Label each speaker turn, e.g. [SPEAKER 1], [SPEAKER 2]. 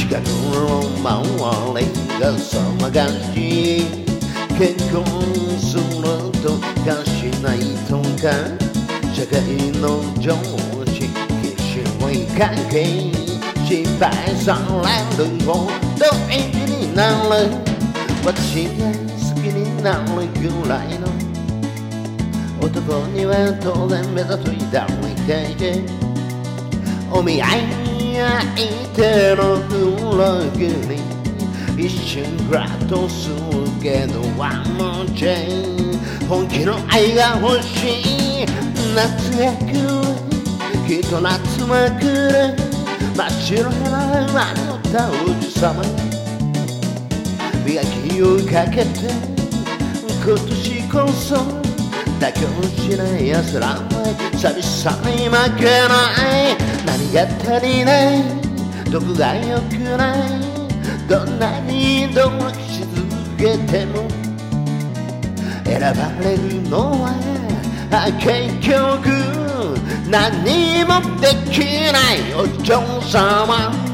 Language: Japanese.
[SPEAKER 1] がの周りが騒がしい結婚するとかしないとか社会の常識きしむい関係心配されるほど演技になる私が好きになるぐらいの男には当然目ざといだりていてお見合いや相手の裏切り一瞬グラッとするけどワンモチェン本気の愛が欲しい夏が来るきっと夏も来る真っ白な馬の歌王子様磨きをかけて今年こそ妥協しない奴らは寂しさに負けない何が足りないどこが良くないどんなに努力し続けても選ばれるのは結局何もできないお嬢様